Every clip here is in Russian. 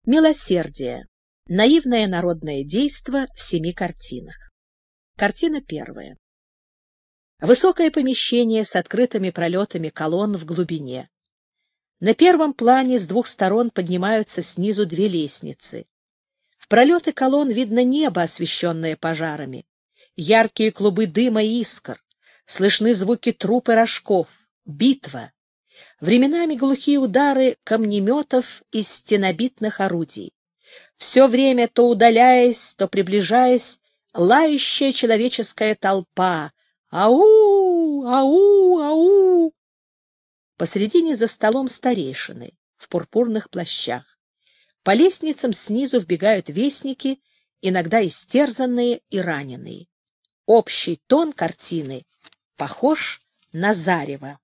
Милосердие. Наивное народное действо в 7 картинах. Картина первая. Высокое помещение с открытыми пролетами колонн в глубине. На первом плане с 2 сторон поднимаются снизу 2 лестницы. В пролеты колонн видно небо, освещенное пожарами, яркие клубы дыма и искр, слышны звуки труп и рожков, битва. Временами глухие удары камнеметов из стенобитных орудий. Все время, то удаляясь, то приближаясь, лающая человеческая толпа. Ау! Ау! Ау! Посредине за столом старейшины в пурпурных плащах. По лестницам снизу вбегают вестники, иногда истерзанные и раненые. Общий тон картины похож на зарево.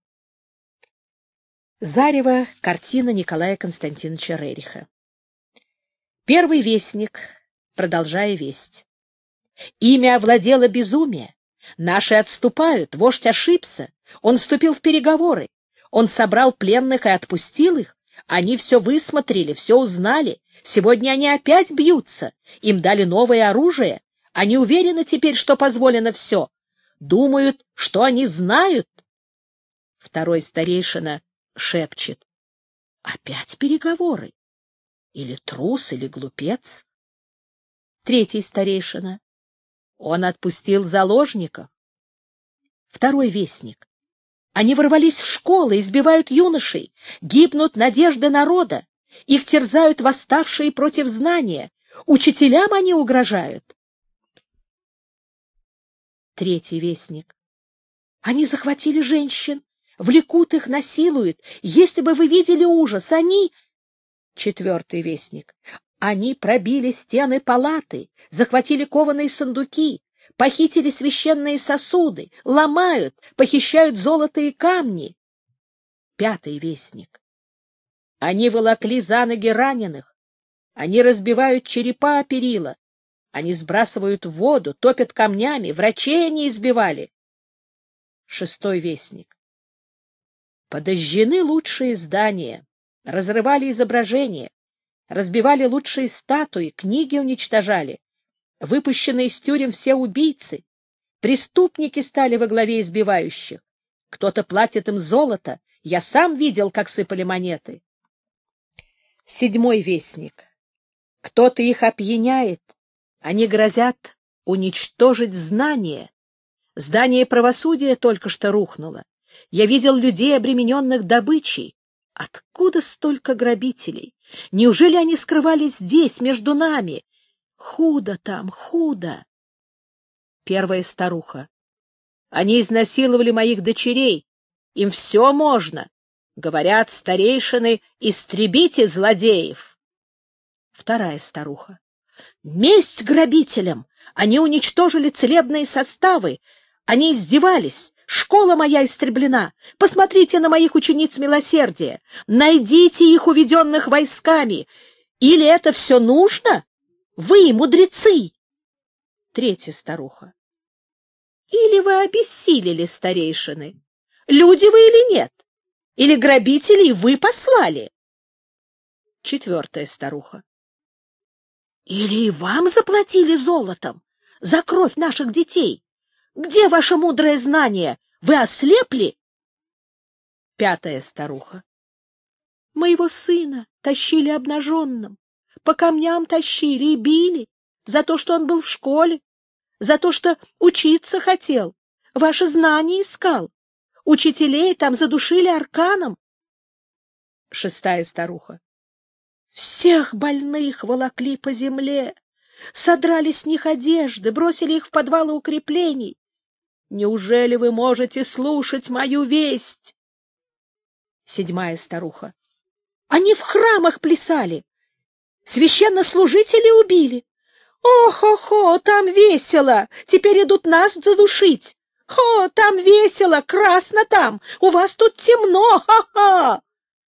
Зарево — картина Николая Константиновича Рериха. Первый вестник, продолжая весть. Имя овладело безумие. Наши отступают, вождь ошибся. Он вступил в переговоры. Он собрал пленных и отпустил их. Они все высмотрели, все узнали. Сегодня они опять бьются. Им дали новое оружие. Они уверены теперь, что позволено все. Думают, что они знают. Второй старейшина шепчет. Опять переговоры? Или трус, или глупец? Третий старейшина. Он отпустил заложников. Второй вестник. Они ворвались в школы, избивают юношей, гибнут надежды народа. Их терзают восставшие против знания. Учителям они угрожают. Третий вестник. Они захватили женщин, влекут их, насилуют. Если бы вы видели ужас, они... Четвертый вестник. Они пробили стены палаты, захватили кованые сундуки, похитили священные сосуды, ломают, похищают золото и камни. Пятый вестник. Они волокли за ноги раненых, они разбивают черепа о перила, они сбрасывают в воду, топят камнями, врачей они избивали. Шестой вестник. Подожжены лучшие здания, разрывали изображения, разбивали лучшие статуи, книги уничтожали, выпущены из тюрем все убийцы, преступники стали во главе избивающих, кто-то платит им золото, я сам видел, как сыпали монеты. Седьмой вестник. Кто-то их опьяняет, они грозят уничтожить знания. Здание правосудия только что рухнуло. Я видел людей, обремененных добычей. Откуда столько грабителей? Неужели они скрывались здесь, между нами? Худо там, худо. Первая старуха. Они изнасиловали моих дочерей. Им все можно. Говорят старейшины, истребите злодеев. Вторая старуха. Месть грабителям! Они уничтожили целебные составы. Они издевались. Школа моя истреблена. Посмотрите на моих учениц милосердия. Найдите их, уведенных войсками. Или это все нужно? Вы, мудрецы! Третья старуха. Или вы обессилели, старейшины? Люди вы или нет? Или грабителей вы послали? Четвертая старуха. Или и вам заплатили золотом за кровь наших детей? Где ваше мудрое знание? Вы ослепли? Пятая старуха. Моего сына тащили обнаженным, по камням тащили и били за то, что он был в школе, за то, что учиться хотел, ваше знание искал. Учителей там задушили арканом. Шестая старуха. Всех больных волокли по земле, содрали с них одежды, бросили их в подвалы укреплений. Неужели вы можете слушать мою весть? Седьмая старуха. Они в храмах плясали, священнослужителей убили. О-хо-хо, там весело, теперь идут нас задушить. О, там весело, красно там, у вас тут темно, ха-ха.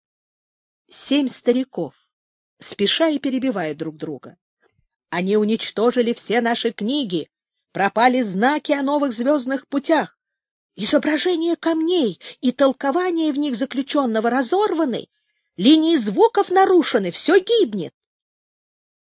7 стариков, спеша и перебивая друг друга. Они уничтожили все наши книги, пропали знаки о новых звездных путях. Изображения камней и толкования в них заключенного разорваны, линии звуков нарушены, все гибнет.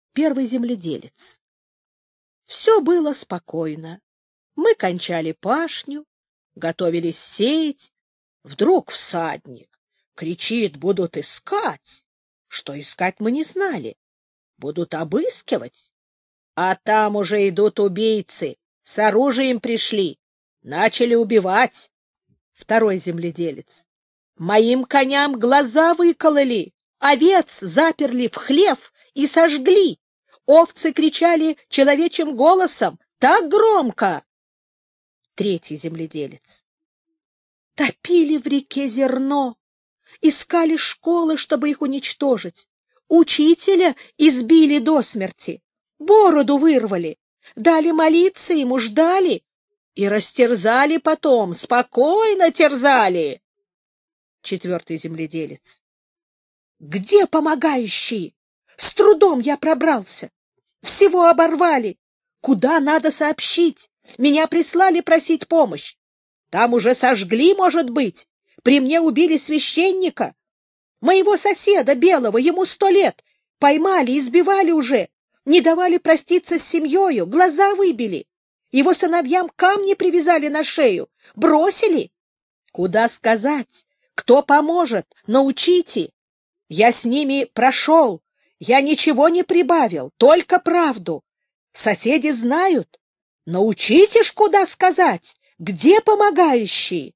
Первый земледелец. Все было спокойно. Мы кончали пашню, готовились сеять. Вдруг всадник кричит: будут искать. Что искать мы не знали. Будут обыскивать. А там уже идут убийцы. С оружием пришли. Начали убивать. Второй земледелец. Моим коням глаза выкололи. Овец заперли в хлев и сожгли. Овцы кричали человечьим голосом так громко. Третий земледелец. Топили в реке зерно, искали школы, чтобы их уничтожить. Учителя избили до смерти, бороду вырвали, дали молиться ему, ждали и растерзали потом, спокойно терзали. Четвертый земледелец. Где помогающие? С трудом я пробрался. Всего оборвали. Куда надо сообщить? Меня прислали просить помощь. Там уже сожгли, может быть. При мне убили священника. Моего соседа белого, ему 100 лет. Поймали, избивали уже. Не давали проститься с семьей, глаза выбили. Его сыновьям камни привязали на шею. Бросили. Куда сказать? Кто поможет? Научите. Я с ними прошел. Я ничего не прибавил, только правду. Соседи знают. Научите ж, куда сказать. Где помогающие?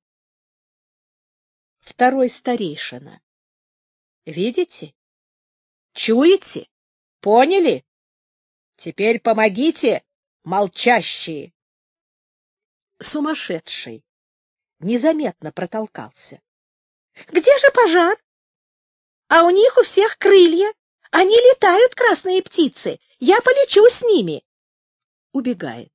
Второй старейшина. Видите? Чуете? Поняли? Теперь помогите, молчащие. Сумасшедший незаметно протолкался. Где же пожар? А у них у всех крылья. Они летают, красные птицы. Я полечу с ними. Убегает.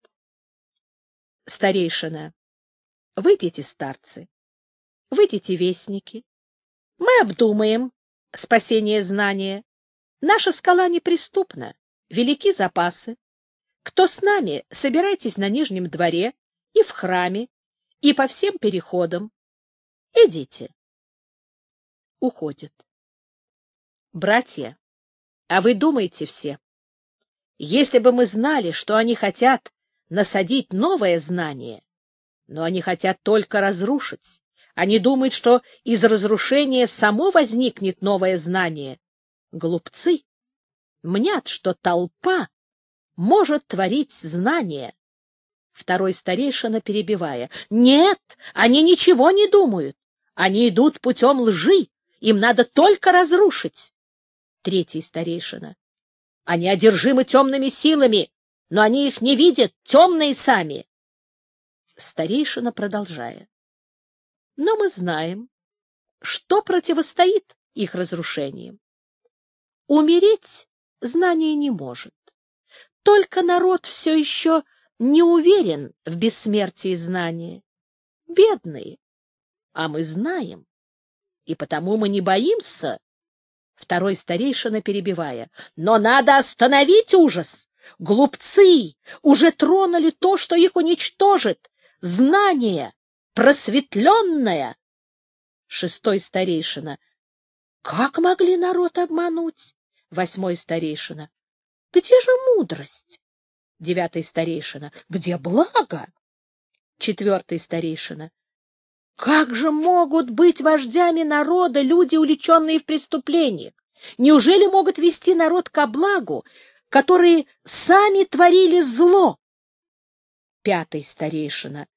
Старейшина. Выйдите, старцы. Выйдите, вестники. Мы обдумаем спасение знания. Наша скала неприступна. Велики запасы. Кто с нами, собирайтесь на Нижнем дворе и в храме, и по всем переходам. Идите. Уходит. Братья, а вы думаете все, если бы мы знали, что они хотят насадить новое знание, но они хотят только разрушить, они думают, что из разрушения само возникнет новое знание. Глупцы! Мнят, что толпа может творить знание. Второй старейшина, перебивая. Нет, они ничего не думают. Они идут путем лжи. Им надо только разрушить. Третий старейшина. Они одержимы темными силами, но они их не видят, темные сами. Старейшина, продолжая. Но мы знаем, что противостоит их разрушениям. Умереть знание не может. Только народ все еще не уверен в бессмертии знания. Бедные. А мы знаем, и потому мы не боимся. Второй старейшина, перебивая. Но надо остановить ужас. Глупцы уже тронули то, что их уничтожит. Знание просветленное. Шестой старейшина. Как могли народ обмануть? Восьмой старейшина. Где же мудрость? Девятый старейшина. Где благо? Четвертый старейшина. Как же могут быть вождями народа люди, увлеченные в преступлениях? Неужели могут вести народ ко благу, которые сами творили зло? Пятый старейшина.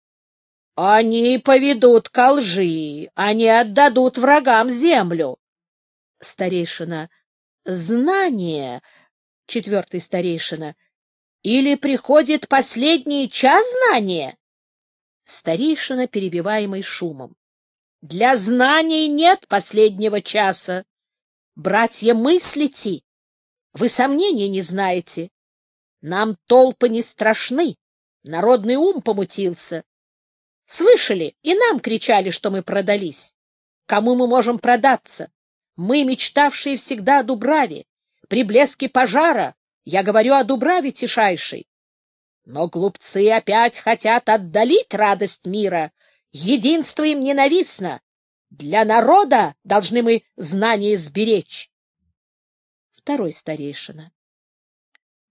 Они поведут ко лжи, они отдадут врагам землю. Старейшина. Знание. Четвертый старейшина. Или приходит последний час знания? Старейшина, перебиваемый шумом. Для знаний нет последнего часа. Братья, мыслите. Вы сомнений не знаете. Нам толпы не страшны. Народный ум помутился. Слышали, и нам кричали, что мы продались. Кому мы можем продаться? Мы, мечтавшие всегда о Дубраве. При блеске пожара я говорю о Дубраве тишайшей. Но глупцы опять хотят отдалить радость мира. Единство им ненавистно. Для народа должны мы знания сберечь. Второй старейшина.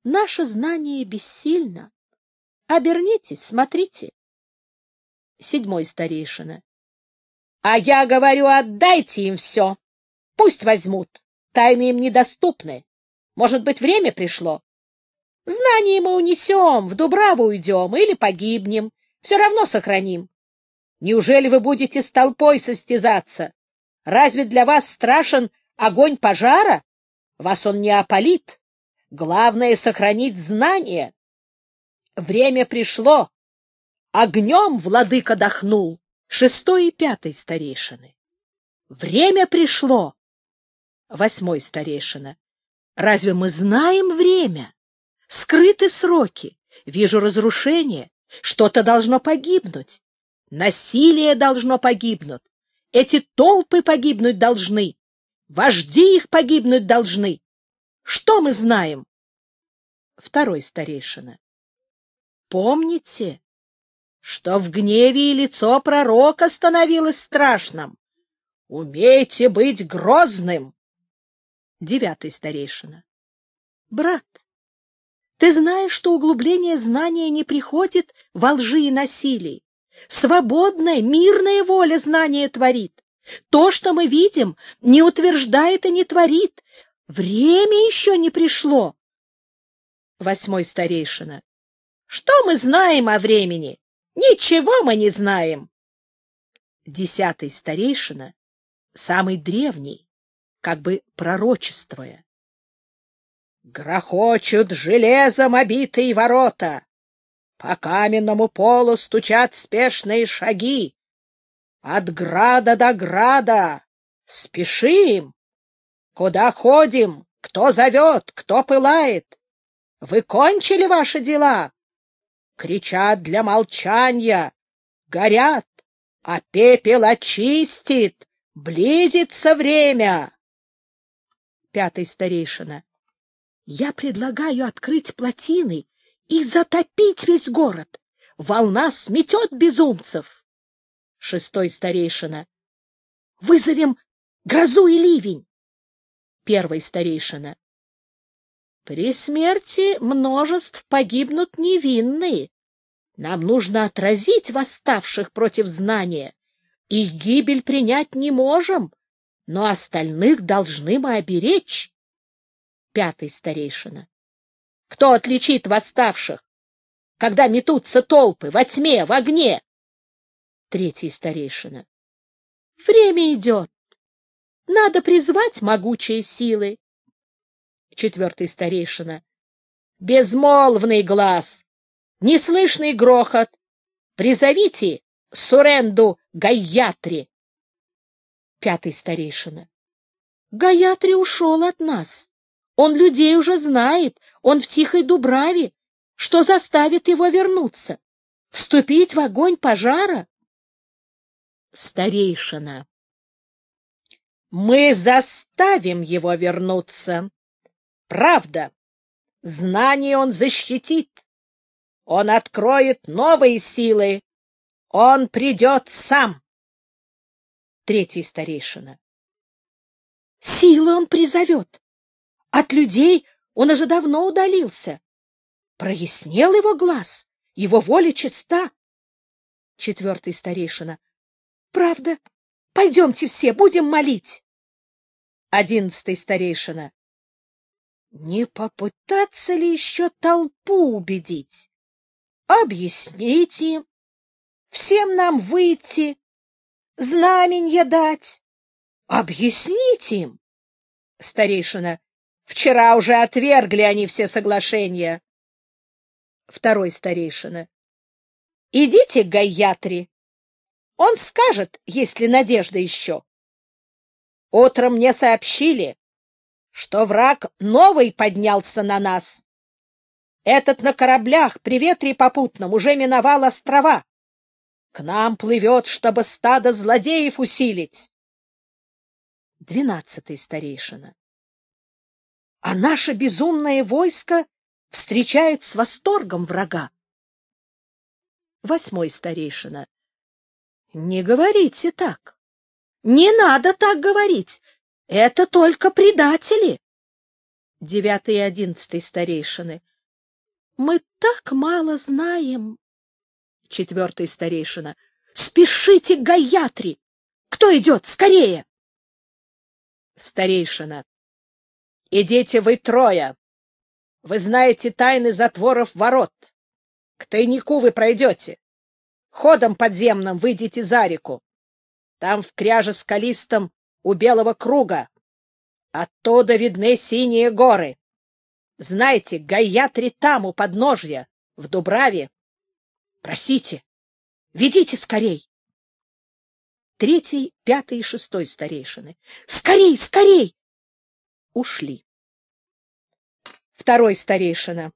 Наше знание бессильно. Обернитесь, смотрите. 7 старейшина. А я говорю, отдайте им все. Пусть возьмут. Тайны им недоступны. Может быть, время пришло? Знания мы унесем, в Дубраву уйдем или погибнем. Все равно сохраним. Неужели вы будете с толпой состязаться? Разве для вас страшен огонь пожара? Вас он не опалит. Главное — сохранить знания. Время пришло. Огнем владыка дохнул. 6 и 5 старейшины. Время пришло. 8 старейшина. Разве мы знаем время? Скрыты сроки. Вижу разрушение. Что-то должно погибнуть. Насилие должно погибнуть. Эти толпы погибнуть должны. Вожди их погибнуть должны. Что мы знаем? 2 старейшина. Помните, что в гневе и лицо пророка становилось страшным. Умейте быть грозным. 9 старейшина. Брат, ты знаешь, что углубление знания не приходит во лжи и насилии. Свободная, мирная воля знания творит. То, что мы видим, не утверждает и не творит. Время еще не пришло. 8 старейшина. Что мы знаем о времени? Ничего мы не знаем. 10 старейшина, самый древний, как бы пророчествуя. Грохочут железом обитые ворота. По каменному полу стучат спешные шаги. От града до града спешим. Куда ходим? Кто зовет? Кто пылает? Вы кончили ваши дела? Кричат для молчания, горят, а пепел очистит. Близится время. 5 старейшина. Я предлагаю открыть плотины и затопить весь город. Волна сметет безумцев. 6 старейшина. Вызовем грозу и ливень. 1 старейшина. При смерти множеств погибнут невинные. Нам нужно отразить восставших против знания. Их гибель принять не можем, но остальных должны мы оберечь. 5 старейшина. Кто отличит восставших, когда метутся толпы во тьме, в огне? 3 старейшина. Время идет. Надо призвать могучие силы. 4 старейшина. Безмолвный глаз, неслышный грохот. Призовите Суренду Гаятри. 5 старейшина. Гаятри ушел от нас. Он людей уже знает, он в тихой Дубраве. Что заставит его вернуться? Вступить в огонь пожара? Старейшина. Мы заставим его вернуться. Правда, знание он защитит. Он откроет новые силы. Он придет сам. 3 старейшина. Силы он призовет. От людей он уже давно удалился. Прояснел его глаз, его воля чиста. 4 старейшина. Правда, пойдемте все, будем молить. 11 старейшина. Не попытаться ли еще толпу убедить? Объясните им, всем нам выйти, знаменья дать. Объясните им. Старейшина. Вчера уже отвергли они все соглашения. 2 старейшина. Идите к Гаятри. Он скажет, есть ли надежда еще. Утром мне сообщили, что враг новый поднялся на нас. Этот на кораблях при ветре попутном уже миновал острова. К нам плывет, чтобы стадо злодеев усилить. 12 старейшина. А наше безумное войско встречает с восторгом врага. 8 старейшина. Не говорите так. Не надо так говорить. Это только предатели. 9 и 11 старейшины. Мы так мало знаем. Четвертый старейшина. Спешите к Гаятри! Кто идет? Скорее! Старейшина. Идите вы трое. Вы знаете тайны затворов ворот. К тайнику вы пройдете. Ходом подземным выйдите за реку. Там в кряже скалистом у Белого круга. Оттуда видны синие горы. Знаете, Гаятри там, у подножья, в Дубраве. Просите, ведите скорей. Третий, пятый и шестой старейшины. Скорей, скорей! Ушли. Второй старейшина.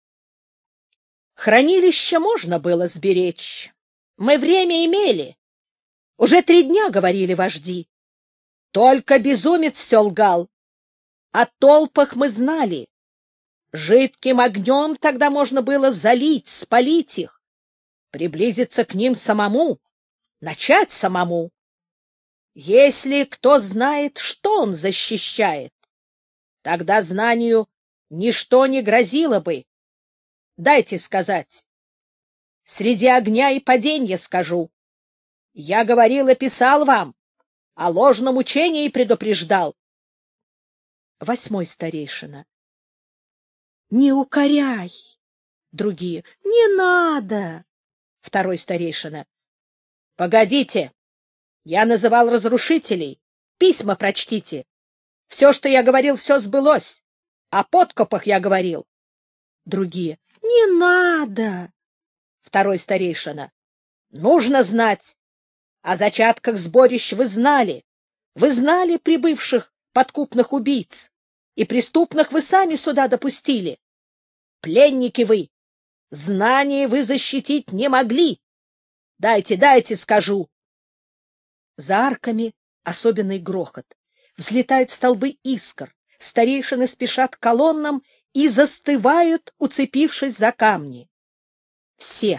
Хранилище можно было сберечь. Мы время имели. Уже 3 дня говорили вожди. Только безумец все лгал. О толпах мы знали. Жидким огнем тогда можно было залить, спалить их, приблизиться к ним самому, начать самому. Если кто знает, что он защищает, тогда знанию ничто не грозило бы. Дайте сказать. Среди огня и паденья скажу. Я говорил и писал вам, о ложном учении предупреждал. Восьмой старейшина. Не укоряй. Другие. Не надо. Второй старейшина. Погодите. Я называл разрушителей. Письма прочтите. Все, что я говорил, все сбылось. О подкопах я говорил. Другие. Не надо. Второй старейшина. Нужно знать. О зачатках сборищ вы знали. Вы знали прибывших подкупных убийц. И преступных вы сами сюда допустили. Пленники вы. Знания вы защитить не могли. Дайте, дайте, скажу. За арками особенный грохот. Взлетают столбы искр. Старейшины спешат к колоннам и застывают, уцепившись за камни. Все.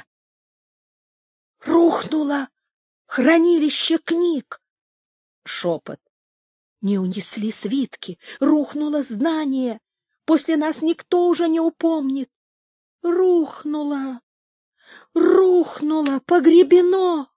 Рухнуло хранилище книг. Шепот. Не унесли свитки, рухнуло здание. После нас никто уже не упомнит. Рухнуло, рухнуло, погребено.